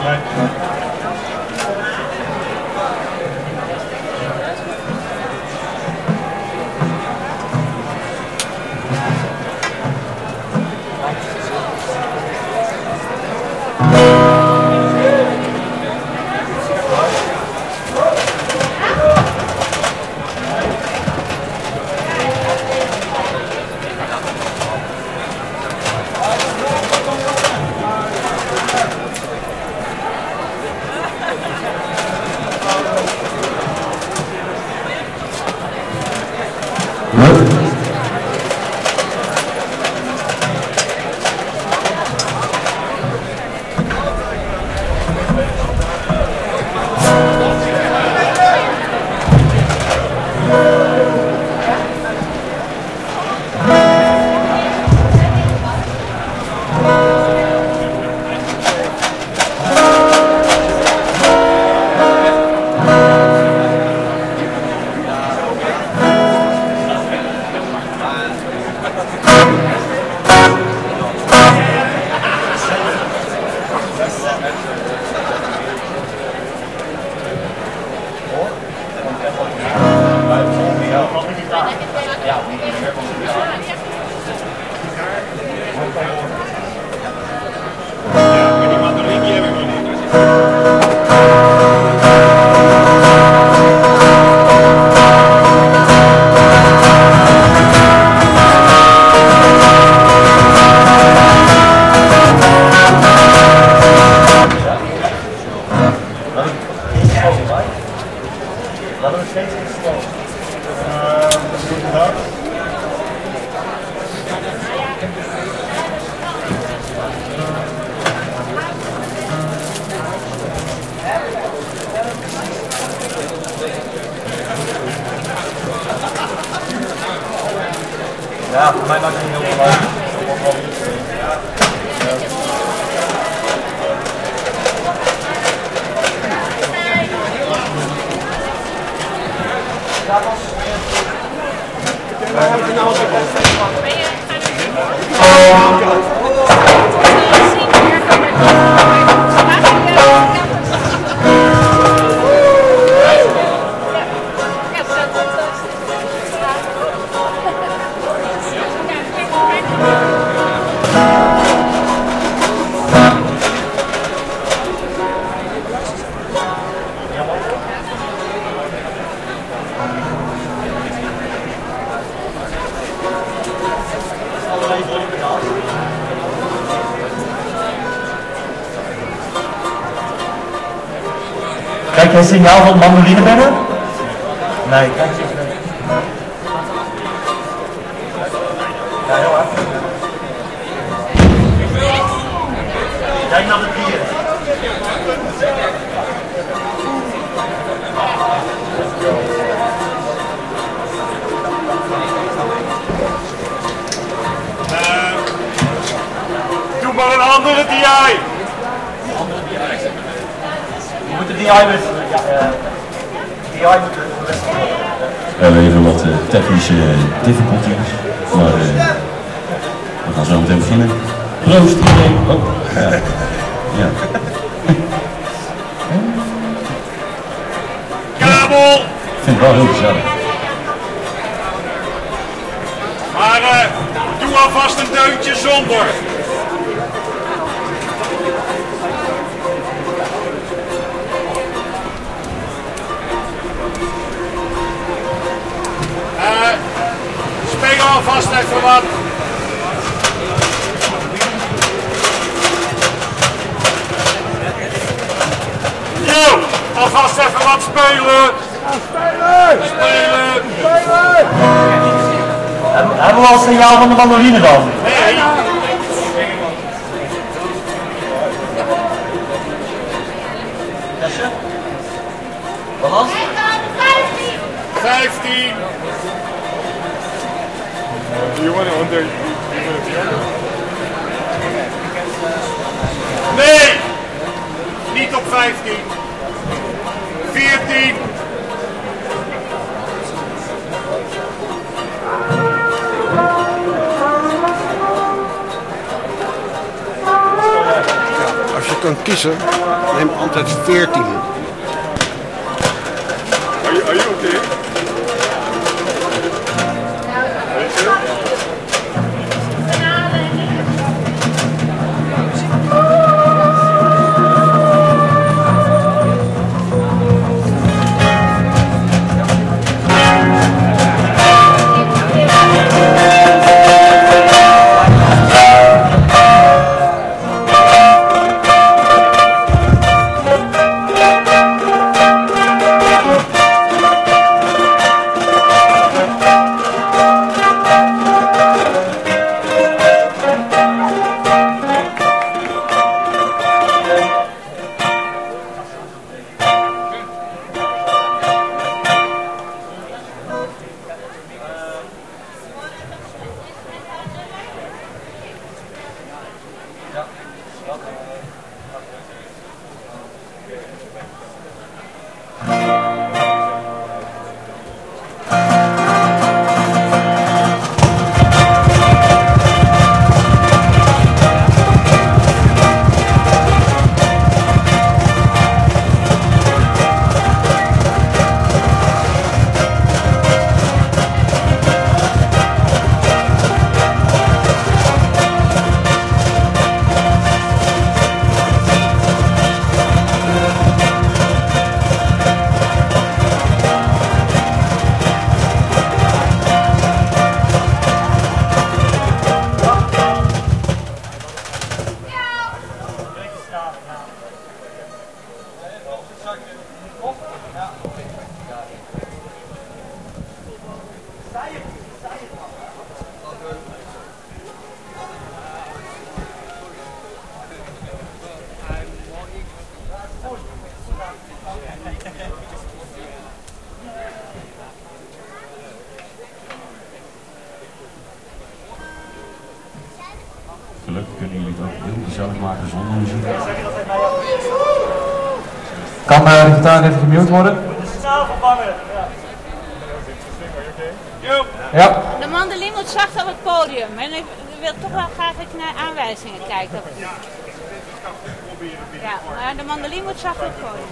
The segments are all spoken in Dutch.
Ja, voor mij maakt het niet heel veel uit. Kijk je een signaal van mandoline binnen? Nee, kijk eens. Ja, heel hard. Kijk naar de bier. Doe maar een andere DI. We moeten DI wisselen. Ja, DI moet wisselen. We hebben even wat technische difficulties, maar we gaan zo meteen beginnen. Proost iedereen. Oh, ja. Ja. Kabel! Ik vind het wel heel gezellig. Maar doe alvast een deuntje zonder. Speel alvast even wat. Yo, alvast even wat spelen. Spelen! Spelen! Spelen! Hebben we al een signaal van de mandoline dan? Nee. Balans? 15. Nee! Niet op 15. 14. Als je kan kiezen, neem altijd 14. Are you okay? Gelukkig kunnen jullie het ook heel gezellig maken zonder muziek. Kan de gitaar even gemute worden? De signaal vervangen. Ja. De mandoline moet zacht op het podium. En ik wil toch wel graag even naar aanwijzingen kijken. Ja, maar de mandoline moet zacht op het podium.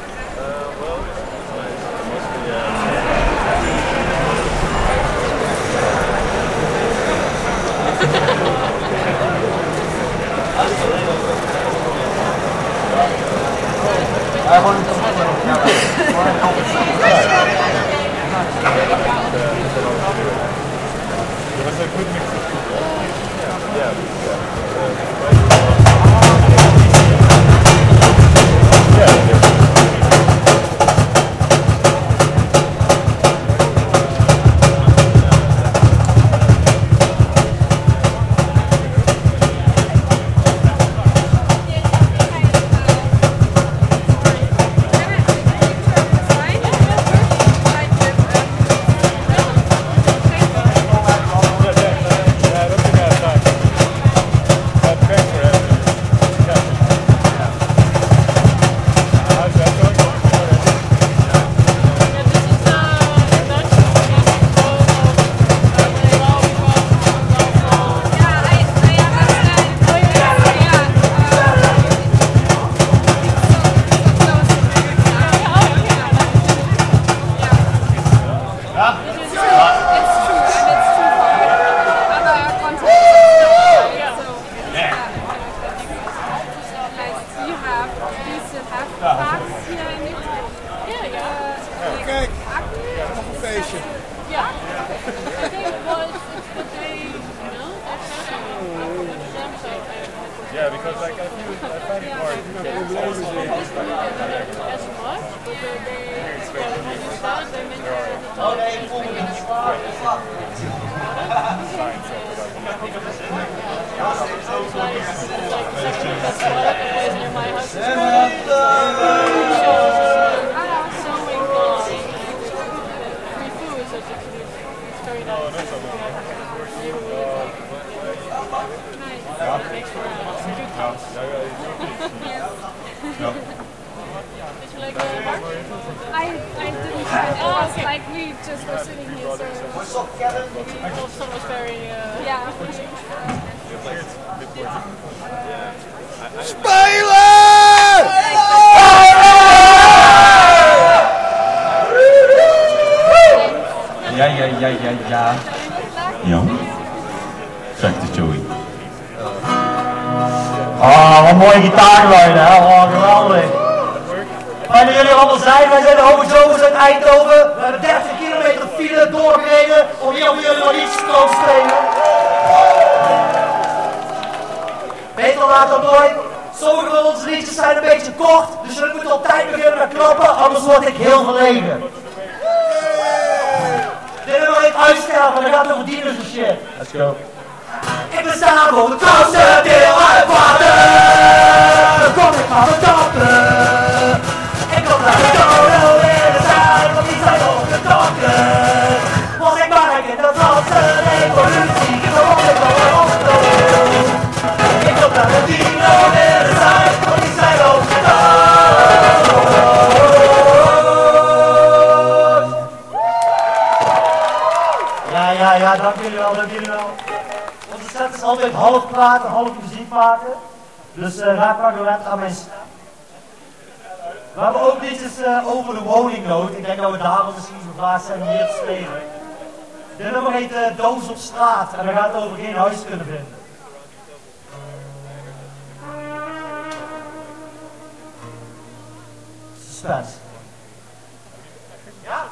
Kijk, nog een feestje. Ja. I think it was the day, you know, Yeah, because like I find it hard. as much, but when you start, then I didn't try it. Oh, okay. Like we just were sitting here, so What's up, Kevin? also was very yeah. Spelen! Jan? Zegt de Joey. Oh, wat mooie gitaargeluiden, hè? Oh, geweldig. Fijn dat jullie er allemaal zijn. Wij zijn de Hoogzomers uit Eindhoven. We hebben 30 kilometer file doorgereden om hier om jullie nog iets te komen spelen. Beter laat dan nooit. Sommige van onze liedjes zijn een beetje kort, dus we moeten op tijd beginnen met klappen, anders word ik heel verlegen. Dit nummer heet Uitsterven en dan gaat het over dieren en shit. Let's go. Ik ben staan voor het grootste deel uit water. Kom ik maar verdampen. Ik kom naar de doden in de tijd, want die zijn opgedronken. Want ik maak in de Franse revolutie, gewoon ik al opgedood. Ik kom naar de dino in de tijd, want die zijn opgedronken. Ja, dank jullie wel, dank jullie wel. Onze set is altijd half praten, half muziek maken. Dus raak maar gewend aan mijn stem. We hebben ook liedjes over de woningnood. Ik denk dat we daarom misschien gevraagd zijn om hier te spelen. Dit nummer heet Doos op straat en dan gaat het over geen huis kunnen vinden. Suspense. Ja?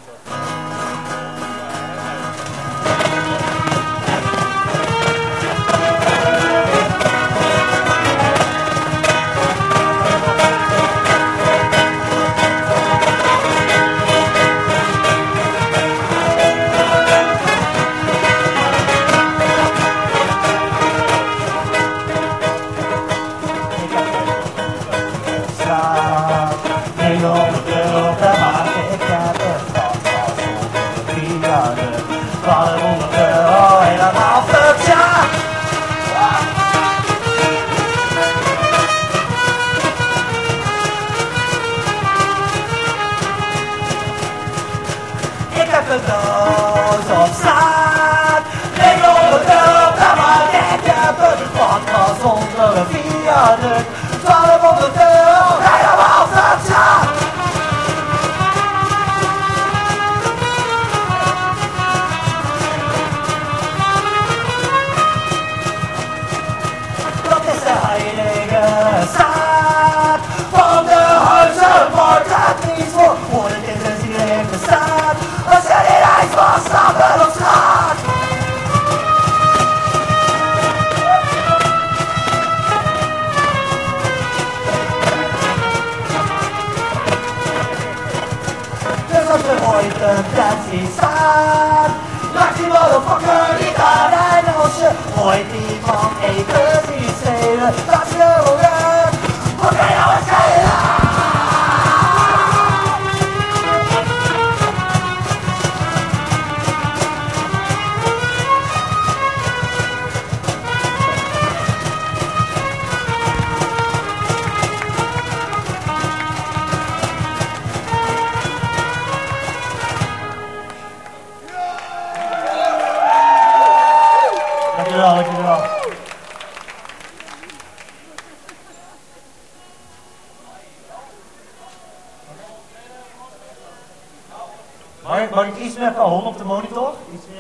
Mag ik iets meer verholen op de monitor?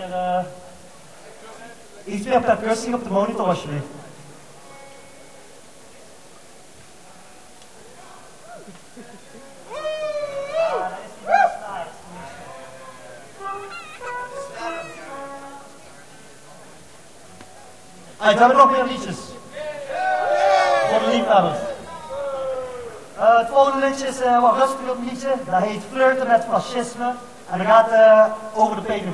Iets meer percussie op de monitor alsjeblieft. We hebben nog meer liedjes. Voor de liefhebbers. Het volgende liedje is wat rustiger liedje. Dat heet Flirten met Fascisme. En dat gaat over de PVV.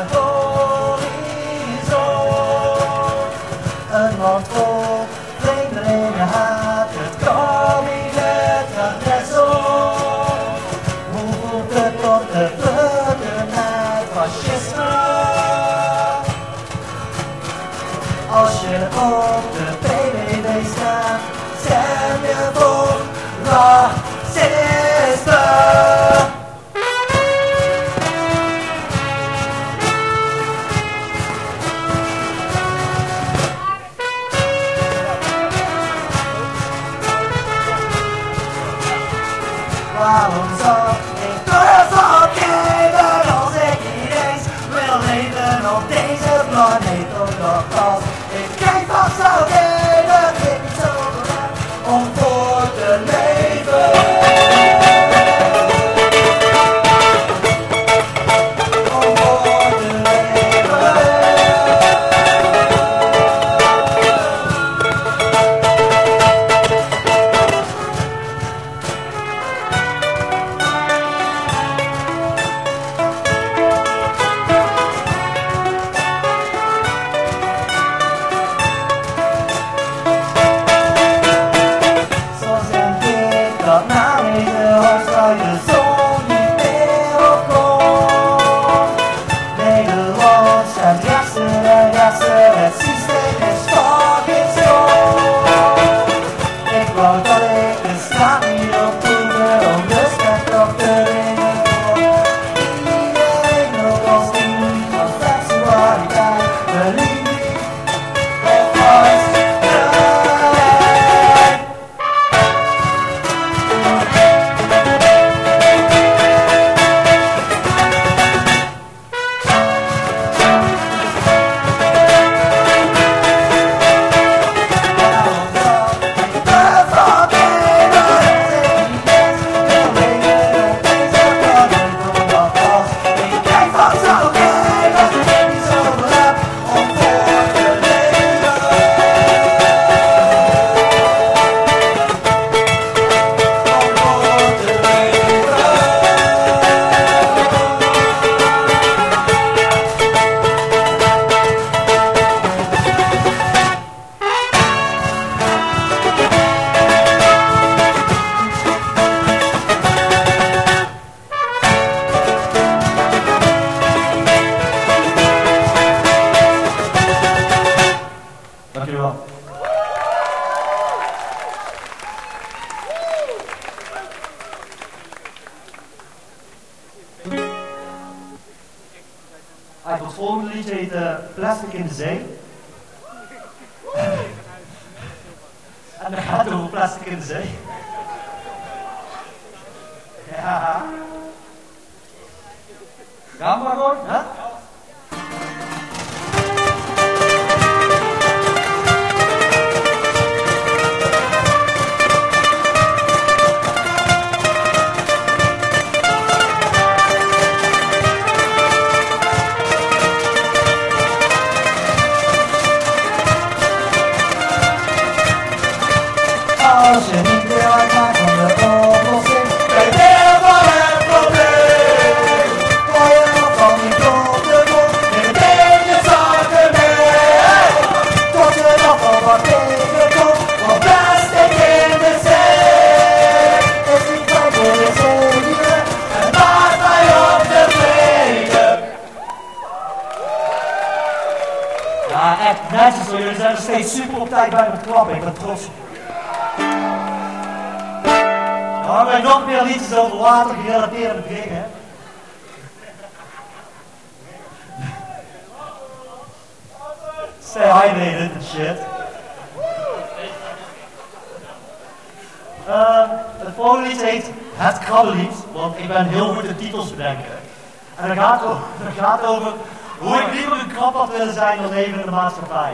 Een land vol Het volgende liedje heet Plastic in de Zee. En dat gaat over plastic in de zee. Ja. Ga maar gewoon, hè? Als je niet wil uitmaakt van de oplossing, ben je deel van het probleem. Gooi je nog van die grote mond, neem een beetje zaken mee. Tot je nog van wat tegenkomt, want plastic in de zee. Is niet klein voor je zenuwen, en maakt mij op de brede. Ja, echt netjes hoor, jullie zijn nog steeds super op tijd bij de klappen, ik ben trots op. Dan hebben wij nog meer liedjes over water gerelateerde dingen. Stay hydrated and shit. Het volgende lied heet Het Krabbenlied, want ik ben heel goed in titels bedenken. En dat gaat over hoe ik liever een krab had willen zijn dan leven in de maatschappij.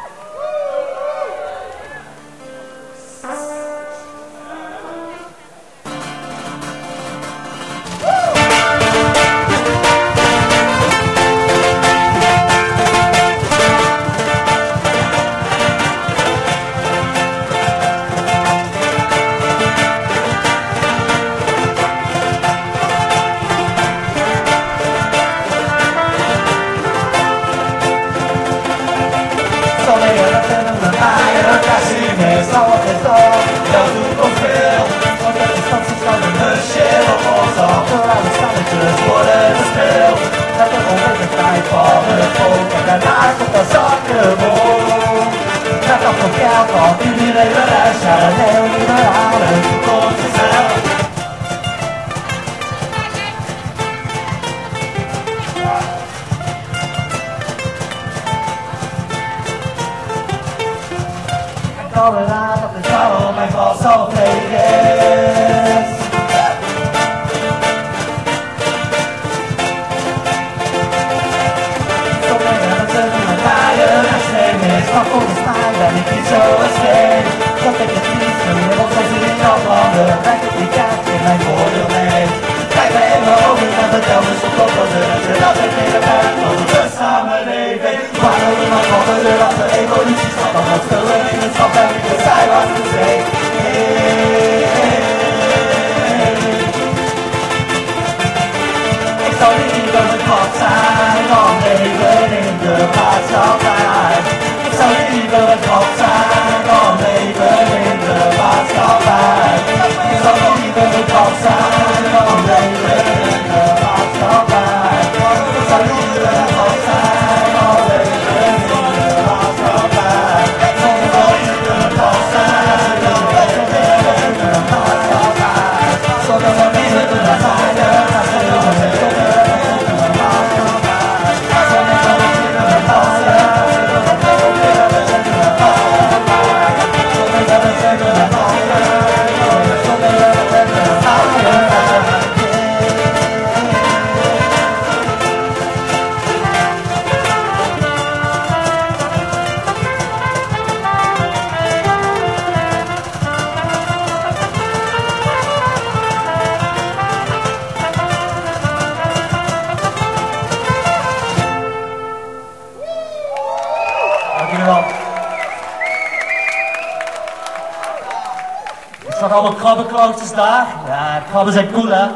Er staan allemaal krabbenkrautjes daar. Ja, krabben zijn cool, hè?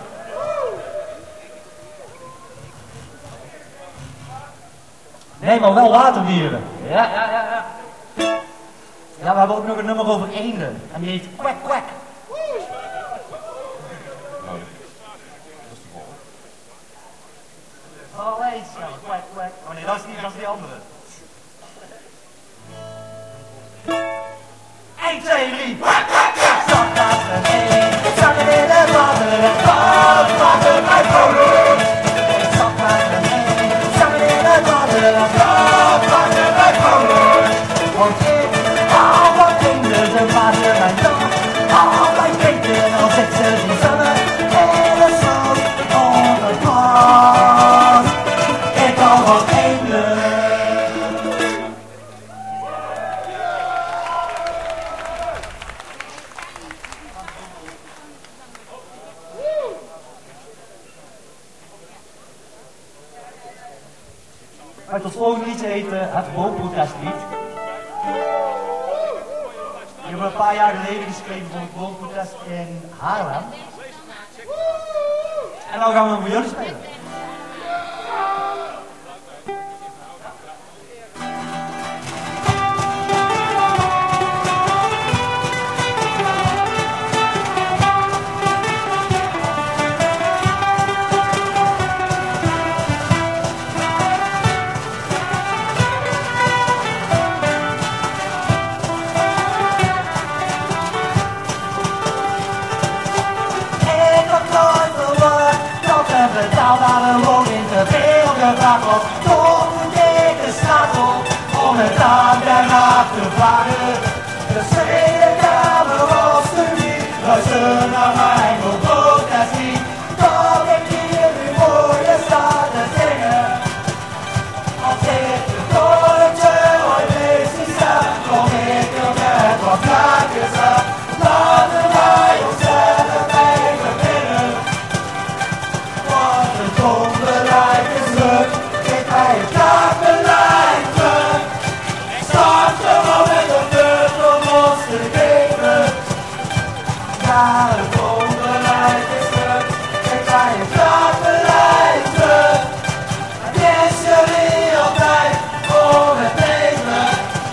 Nee, maar wel waterdieren. Ja. Ja, we hebben ook nog een nummer over eenden. En die heet Kwek Kwek. Oh, eens. Ja, Kwek Kwek. Oh nee, dat is die andere. 1, 2, 3. Kwek Kwek Kwek. Zag naast een eend. Ik zag het in het water. En wat maakte mij vrolijk. Ik zag naast een eend. Gaat ons volgende liedje heten Het Woonprotestlied. Die hebben we een paar jaar geleden geschreven voor het woonprotest in Haarlem. En dan gaan we voor jullie spelen. Betaalbare woning te veel gevraagd wordt. Toch moet ik de straat op om het aan Den Haag te vragen. De Tweede Kamer was er niet, luister naar mijn protestlied. Dat ik hier nu voor je sta te zingen. Als ik de koortje ooit weer zie staan, kom ik er met wat kaartjes aan. Laten wij onszelf even binnen. Onbeleid is druk, geef mij het kaartbeleid terug. Start gewoon met een beurt om ons te geven. Ja, het onbeleid is druk, geef mij het kaartbeleid terug. Het is jullie altijd voor het leven.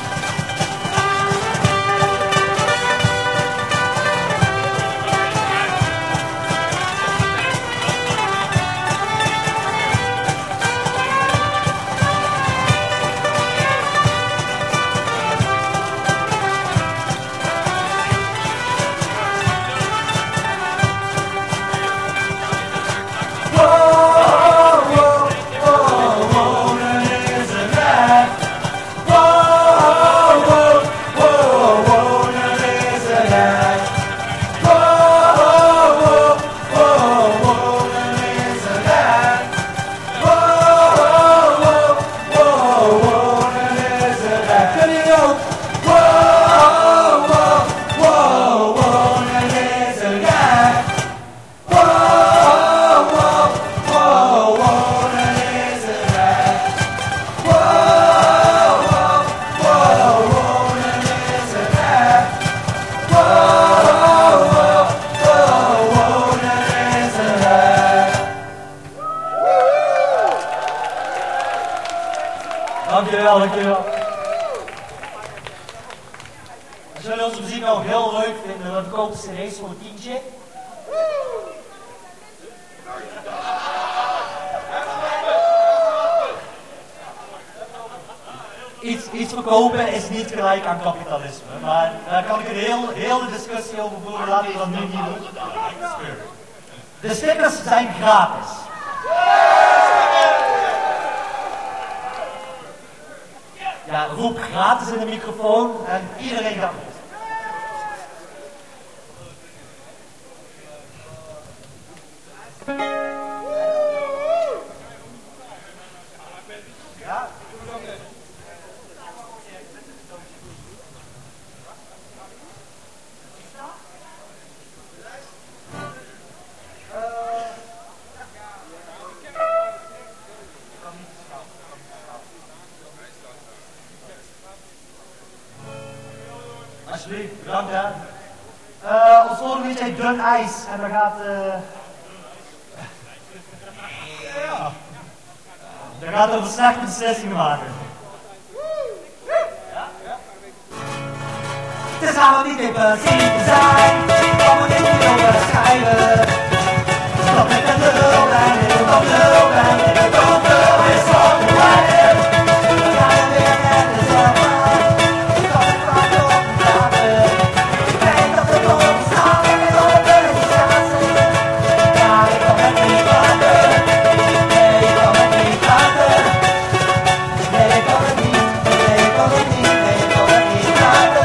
Dankjewel. Als jullie onze muziek nou heel leuk vinden, dan kopen cd's voor een tientje. Iets verkopen is niet gelijk aan kapitalisme, maar daar kan ik een hele discussie over voeren, laten we dat nu niet doen. De stickers zijn gratis. Ja, roep gratis in de microfoon en iedereen gaat mee. Ja? Alsjeblieft, bedankt hè. Ons volgende liedje heet Dun IJs en daar gaat daar gaat over slechte beslissingen maken. Het is allemaal niet even zien te zijn, kom er niet over schrijven. Stop met de lul en heel van lul en de donker is op de wijde. We gaan weer net de zorg aan, ik kan het vaak op de praten. Ik weet dat het ontstaan is op de organisatie. Ja, ik kan het niet praten. Nee, ik kan het niet praten. Nee, ik kan het niet. Nee, ik kan het niet. Nee, ik kan het niet praten.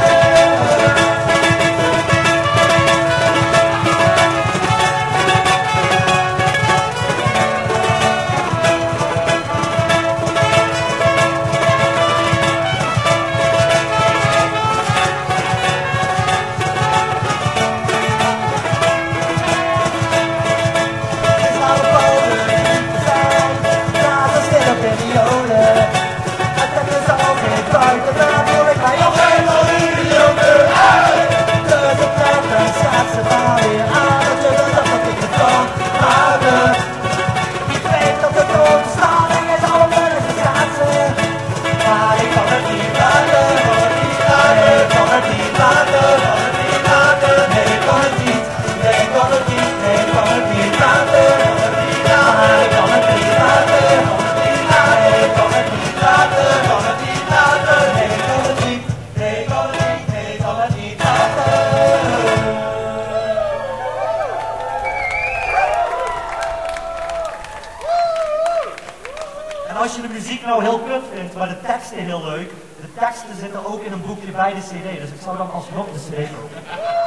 En als je de muziek nou heel kut vindt, maar de teksten heel leuk, de teksten zitten ook in een boekje bij de cd, dus ik zou dan alsnog de cd kopen.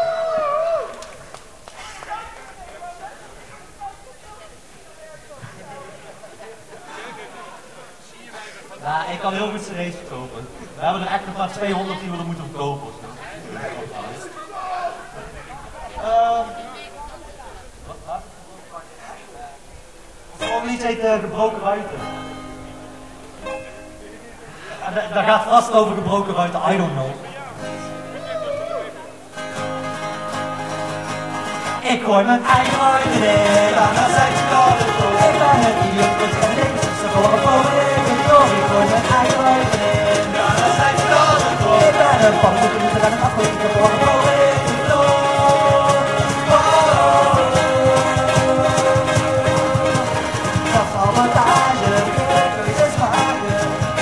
Ja, ik kan heel goed cd's verkopen. We hebben er echt nog maar 200 die we er moeten verkopen. Het volgende lied heet Gebroken Ruiten. Daar gaat vast over gebroken ruiten, I don't know. Ik gooi mijn eigen ruiten in, aan de zijkant. Ik ben een idioot, dus ik ben niks. Ze horen boven ik door. Ik gooi mijn eigen ruiten in, aan de zijkant. Ik ben een pannenkoek, ik ben een afgoed. Ze horen boven ik door. Dat is al wat aan je keuzes maken.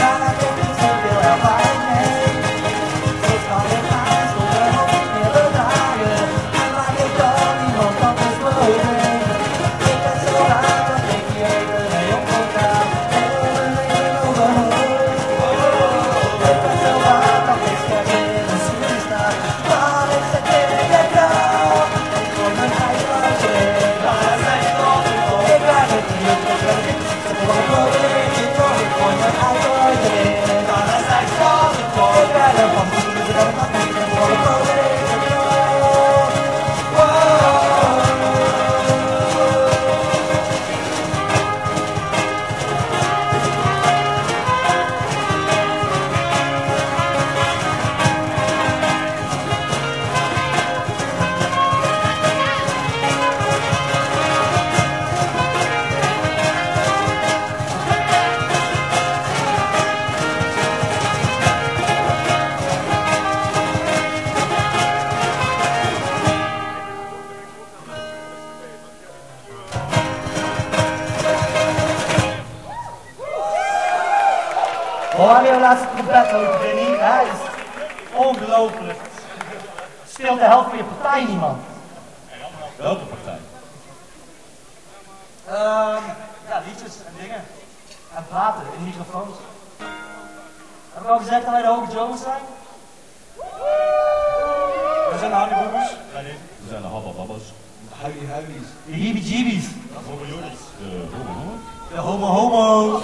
Hoor je laatste trompetnoot, Vinnie? Hij is ongelooflijk. Speelt de helft van je partij niet, man. Welke partij? Ja, liedjes en dingen. En praten in microfoons. Heb ik al gezegd dat wij de Hoge Jones zijn? We zijn de Honeyboogers. We zijn de Habbababbas. Huilie-huilies. De Heebie-Jeebies. De De Homo-Homo's.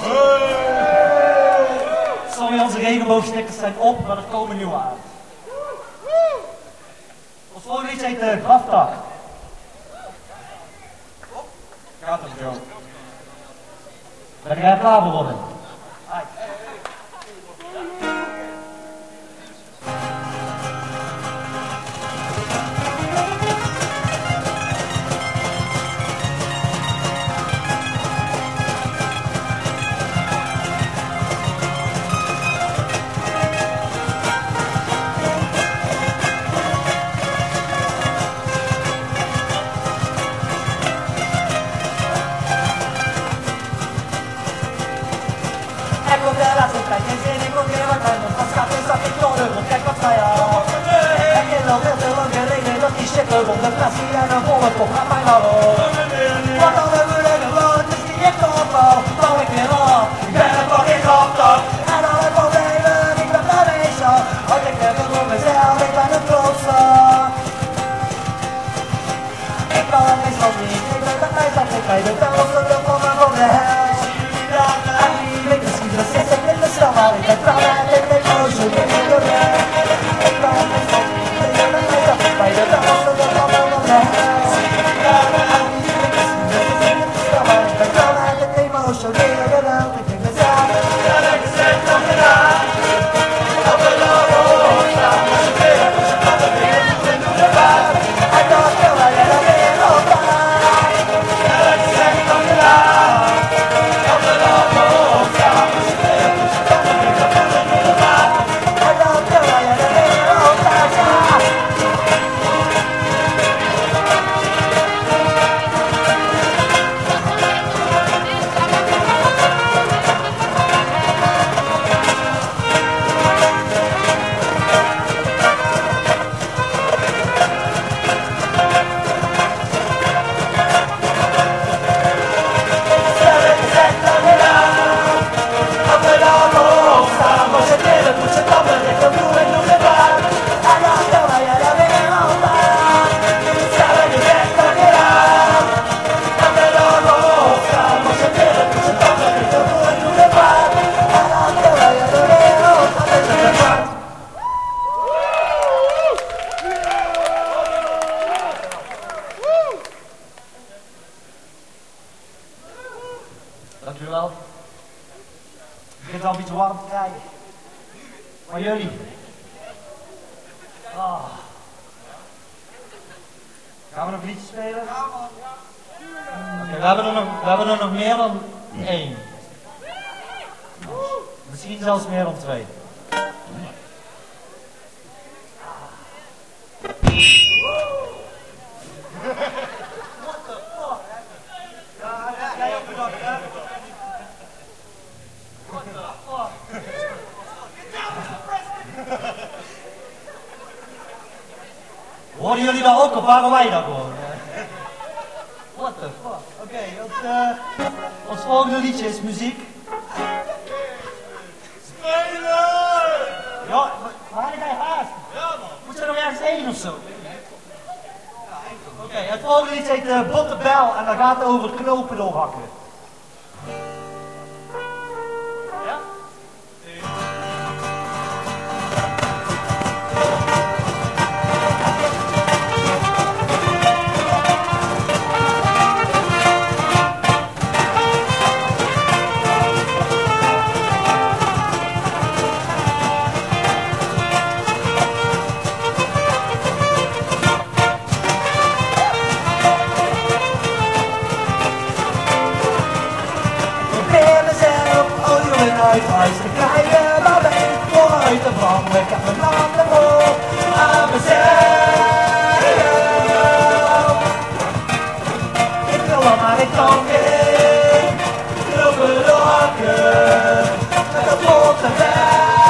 Sorry, onze regenboogstickers zijn op, maar er komen nieuwe aan. Ons volgende liedje heet de Graftak. Gaat het, Joe? Ben jij klaar voor, Robin? Rond de klassie en een volle kop naar mijn hallo. Wat dan hebben we gewoon, dus die ik opbouw, bouw ik weer op. Ik ben een fucking graftak. En alle problemen, ik ben geweest. Want ik heb het voor mezelf, ik ben een klootzak. Ik kan het meestal niet, ik ben de ijs ik bij de bel, zo wil van mijn van de hel. En wie weet misschien dat zit ik in de stel, maar ik ben trouw en ik ben boos, ik ben niet de weg. Ik kan het meestal niet, ik ben de ijs bij de bel, zo wil van mijn van de hel. En wie weet misschien dat zit ik in de stel, maar ik ben trouw en ik ben emotionele geweld, ik ben mezelf. Ja, dat is het nog gedaan. Op de logo, staan we zoveel, ze gaan er weer in de water. En dan wil hij er weer op aan. Ja, dat is het nog gedaan. Op de logo, staan we zoveel, ze gaan er weer in de water. En dan wil hij er weer op aan. Dankjewel. Ik begin het al een beetje warm te krijgen. Maar jullie? Ah. Gaan we nog een liedje spelen? Oké, we hebben er nog meer dan 1. Misschien zelfs meer dan 2. Hoorden jullie dat ook of waren wij dat gewoon? What the fuck? Oké, ons volgende liedje is muziek. Spelen! Ja, waar heb jij haast? Ja man. Moet je nog ergens heen of zo? Oké, het volgende liedje heet Botte Bel en dat gaat over knopen doorhakken. Ja? Uit te krijgen, maar ben vooruit te vangen. Ik heb mijn handen vol aan mezelf. Ik wil wel, maar ik kan niet. Knopen doorhakken, met een botte bel.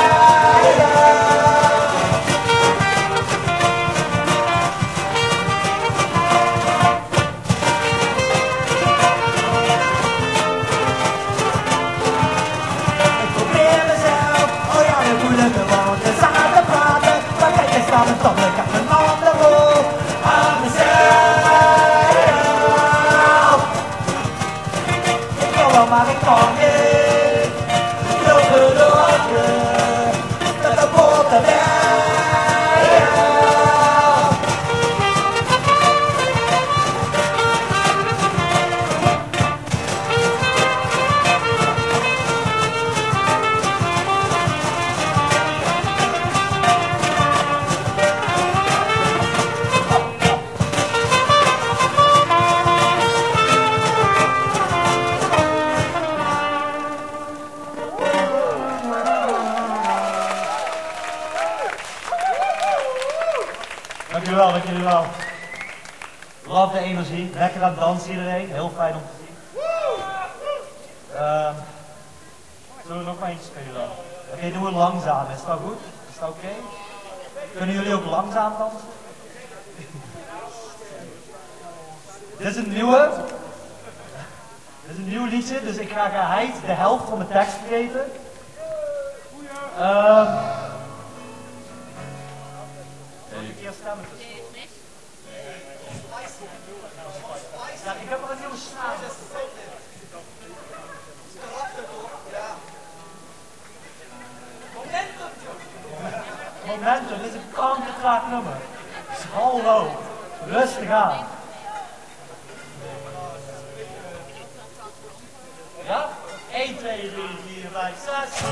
Ik heb mijn handen vol aan mezelf. Ik wil wel, maar ik kan niet. Knopen doorhakken, met een botte bel. Dankjewel. Love de energie. Lekker aan het dansen iedereen. Heel fijn om te zien. Zullen we nog maar eentje spelen dan? Oké, doen we langzaam. Is dat goed? Is dat oké? Kunnen jullie ook langzaam dansen? Dit is een nieuwe. Dit is een nieuw liedje, dus ik ga geheid de helft van de tekst geven. Een keer stemmen tussen. Ja, ik heb er een nieuwe snaar. Momentum, dit is een kankertraag nummer. Hallo, rustig aan. Ja? 1, 2, 3, 4, 5, 6.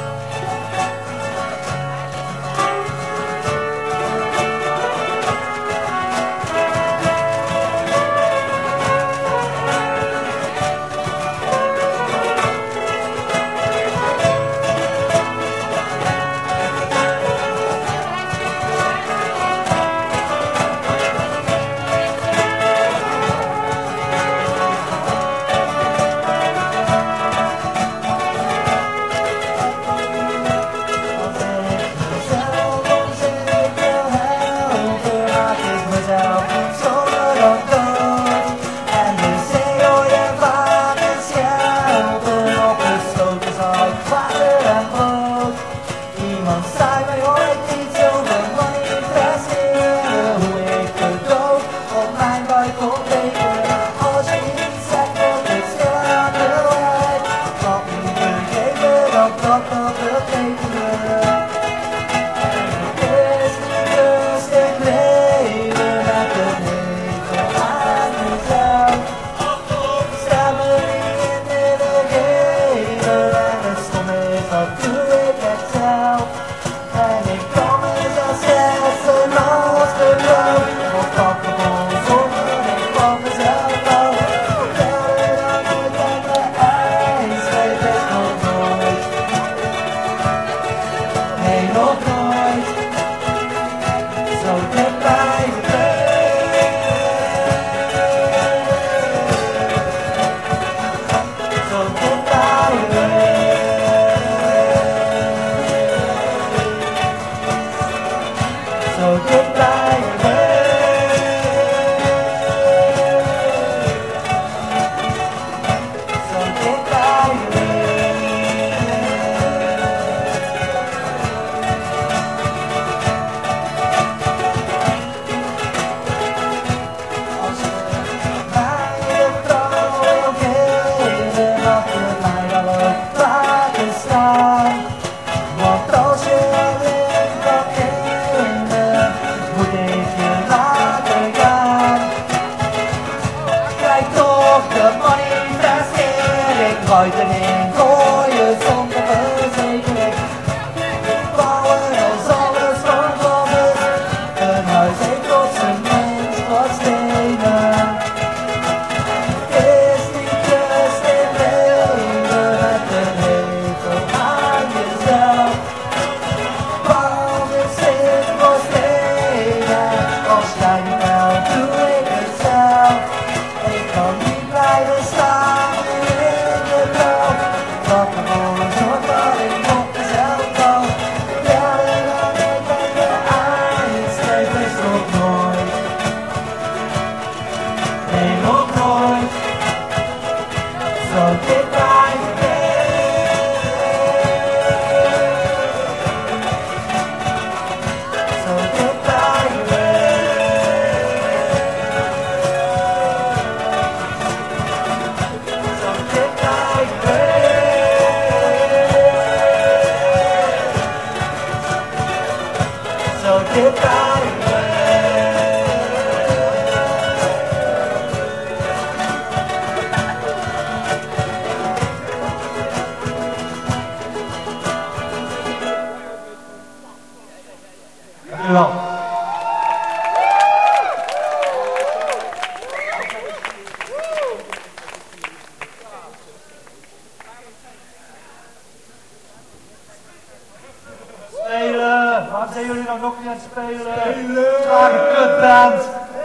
Waarom zijn jullie nou nog niet aan het spelen? Trage kutband.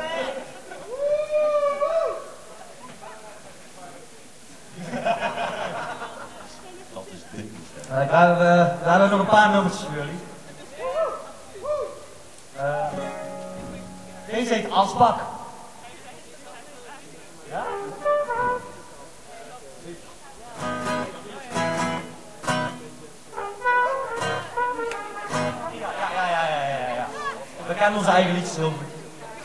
We hebben nog een paar nummers voor jullie. Deze heet Asbak. Ja? Ja. We kennen onze eigen liedjes heel goed.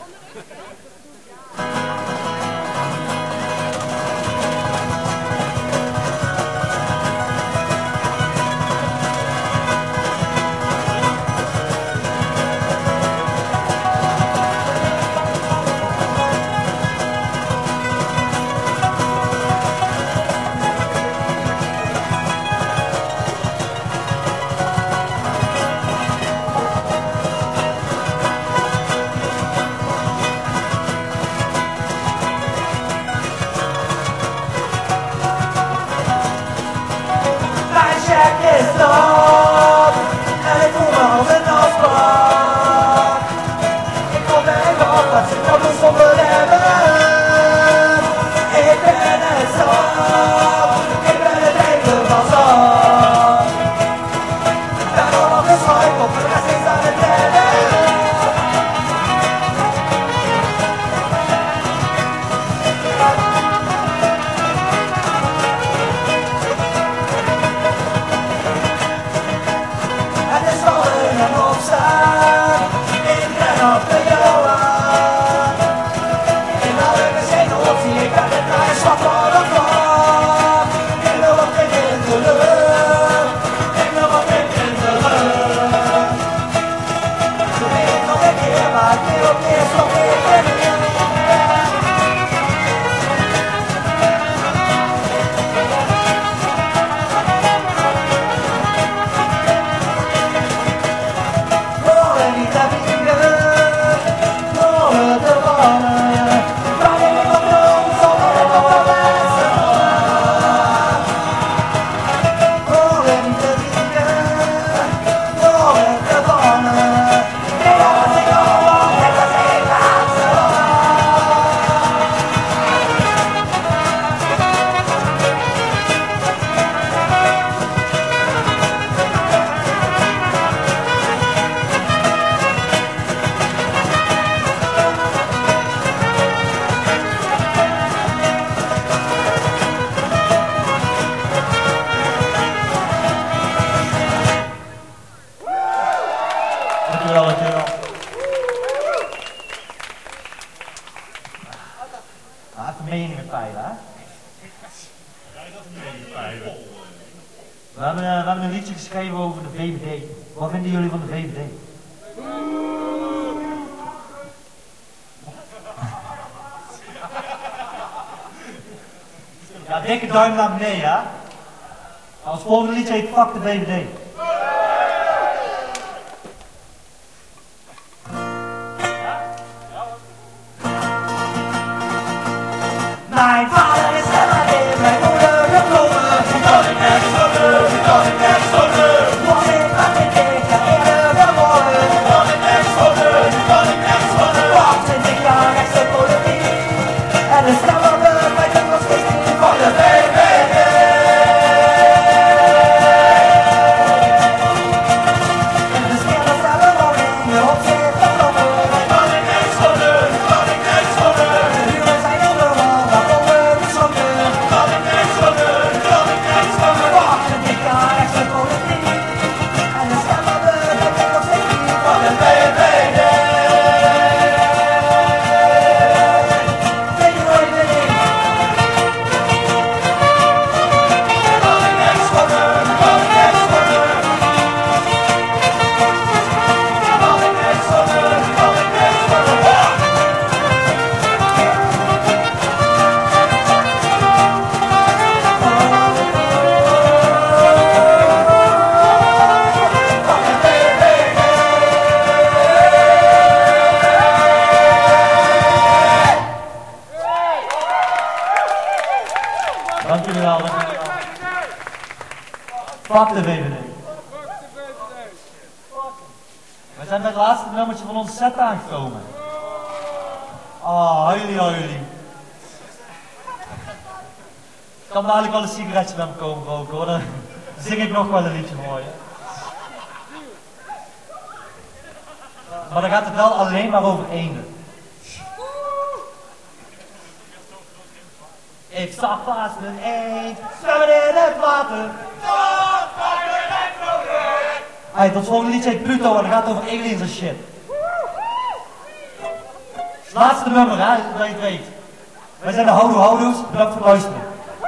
We hebben een liedje geschreven over de VVD. Wat vinden jullie van de VVD? Ja, dikke duim naar beneden, ja? Als volgende liedje heet Fuck de VVD. Mijn vader is helemaal mijn moeder geboren. Die kan ik net zonder, die kan ik net zonder. Want ik ben niet dikker eerder geworden. Die kan ik net zonder, die kan ik net zonder. Want 20 jaar rechtse politiek. En de stemmende bij de constitutie van de VVD. En de stemmende stellen van in je opzicht van de die kan ik net zonder, die kan ik net zonder. De buren zijn overal. Dank jullie wel. Fuck de VVD. zijn bij het laatste nummertje van onze set aangekomen. Ah, huilie. Ik kan dadelijk wel een sigaretje met me komen roken hoor, dan zing ik nog wel een liedje voor je. Maar dan gaat het wel alleen maar over eenden. Ik zag vast een eend zwemmen in het water. Hey, dat volgende liedje heet Pluto en dat gaat over aliens en shit. Laatste nummer, hè, dat je het weet. Wij zijn de Houdoes, bedankt voor het luisteren.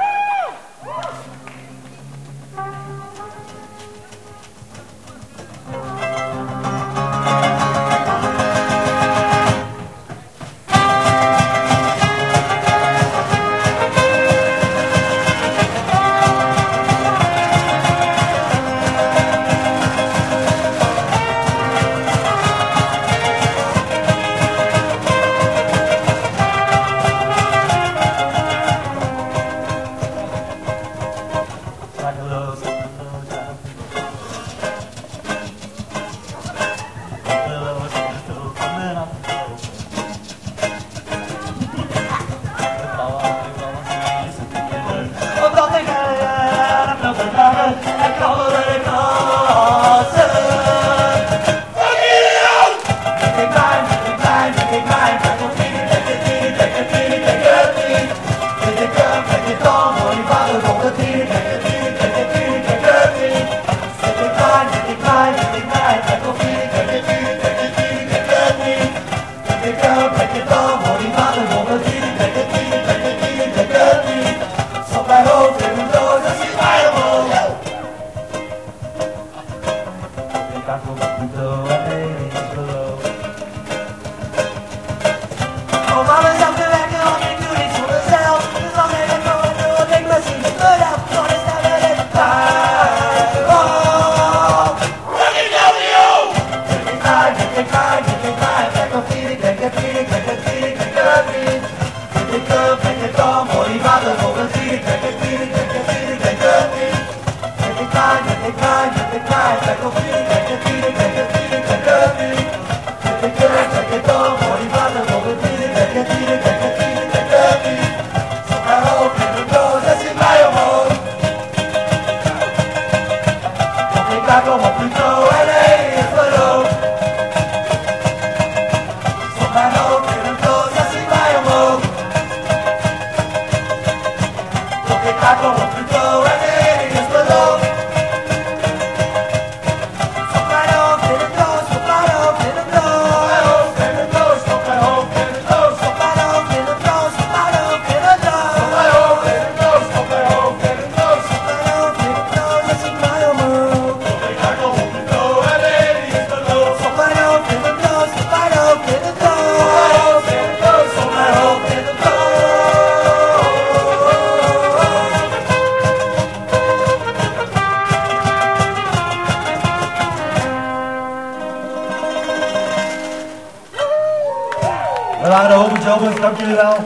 We waren de Hope Jobbers, dank jullie wel.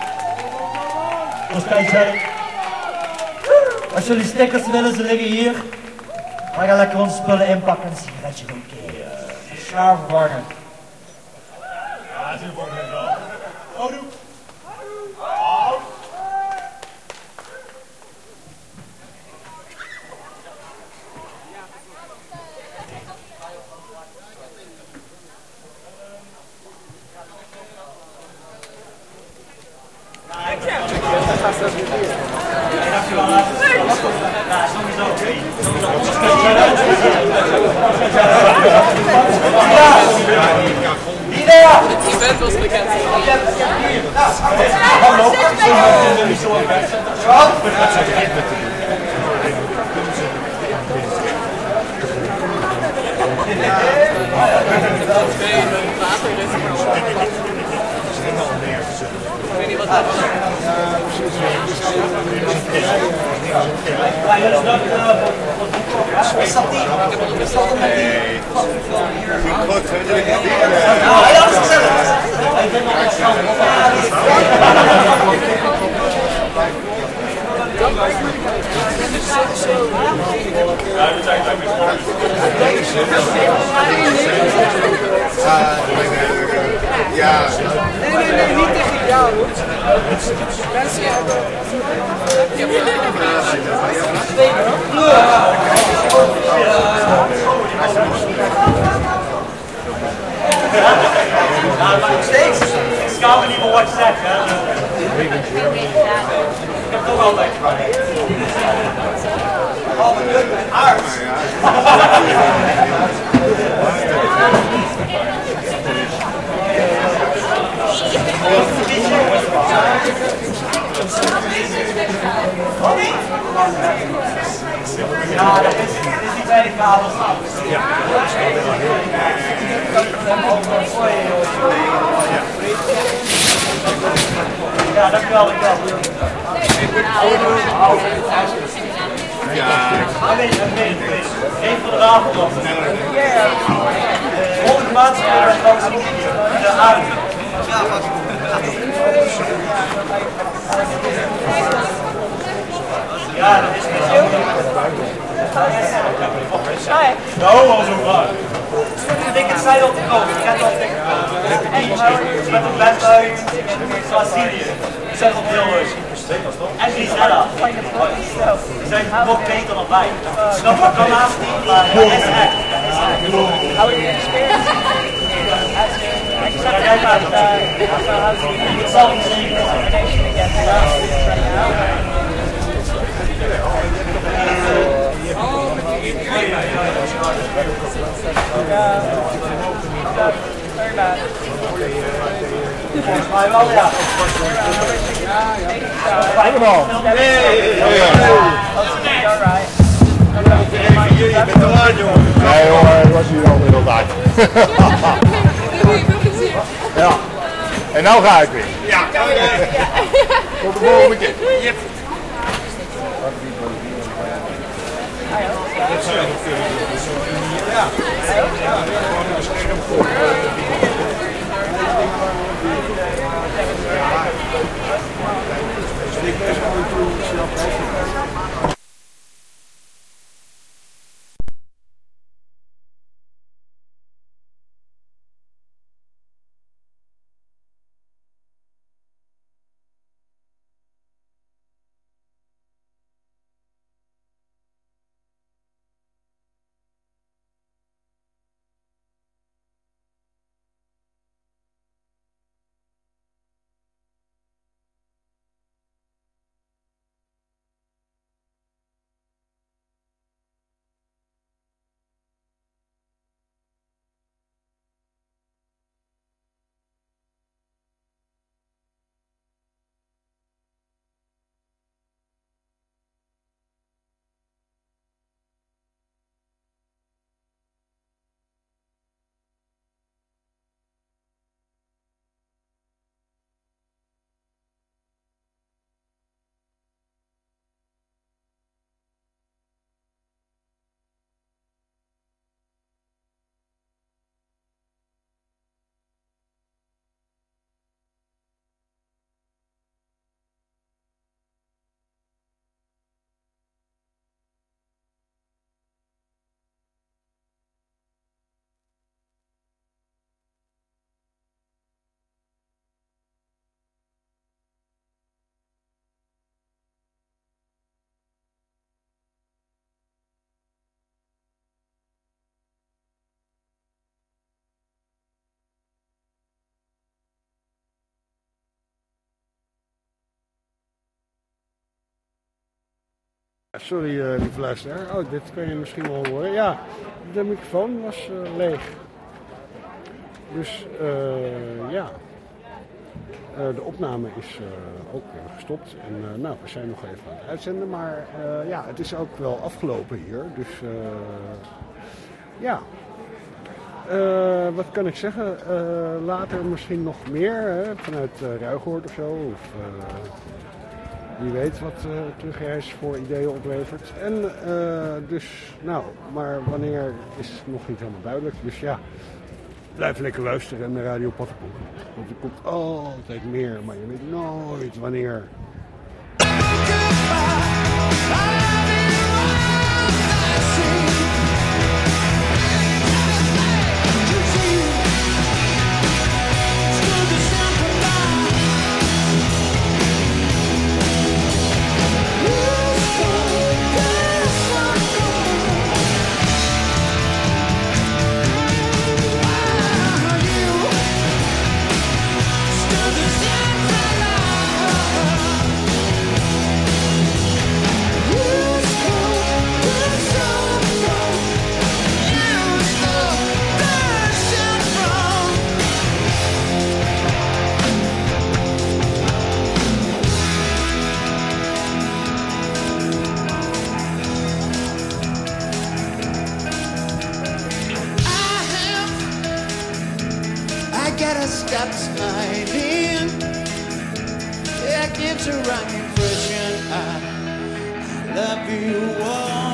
Nog steeds hè. Als jullie stickers willen, ze liggen hier. We gaan lekker onze spullen inpakken en een sigaretje roken. Schaar vervangen. Ja, dat is voor me wel. Oh, doe. Het event was bekend. Hallo. Ik weet niet wat dat was. Ja. Nee, niet tegen jou. Mensen hebben... Ik schaam me niet voor wat je zegt, hè. Ik heb toch altijd gevraagd. Oh, wat leuk, aard. Ja, dat is die bij de kabels. Ja. Ja, dankjewel, dankjewel. Ja. Eén van de avond nog. Volgende maand de aarde. Ja, dat is niet zo. Nou, al zo waar. Ik denk het zijn op de koop. Ik heb al met een best uit Brazilië. Die zijn ook heel leuk. En Gisela. Die zijn nog beter dan wij. Dat kan naast niet, maar dat is echt. Kijk uit. Dat zal niet zien. Volgens mij wel, ja. Fijne bal. Je bent te laat, jongen. Nee hoor, ik was hier al inderdaad. Ja. En nou ga ik weer. Ja. Tot de volgende keer. Yep. Sorry, lieve luisteraar. Oh, dit kun je misschien wel horen. Ja, de microfoon was leeg. Dus ja, de opname is ook gestopt. En nou, we zijn nog even aan het uitzenden. Maar ja, het is ook wel afgelopen hier. Dus ja, wat kan ik zeggen? Later misschien nog meer hè, vanuit Ruigoord of zo. Of, wie weet wat terugreis voor ideeën oplevert. En dus, nou, maar wanneer is nog niet helemaal duidelijk. Dus ja, blijf lekker luisteren naar Radio Paddenpoel. Want er komt altijd meer, maar je weet nooit wanneer. got smiling. That gives a right impression. I love you all.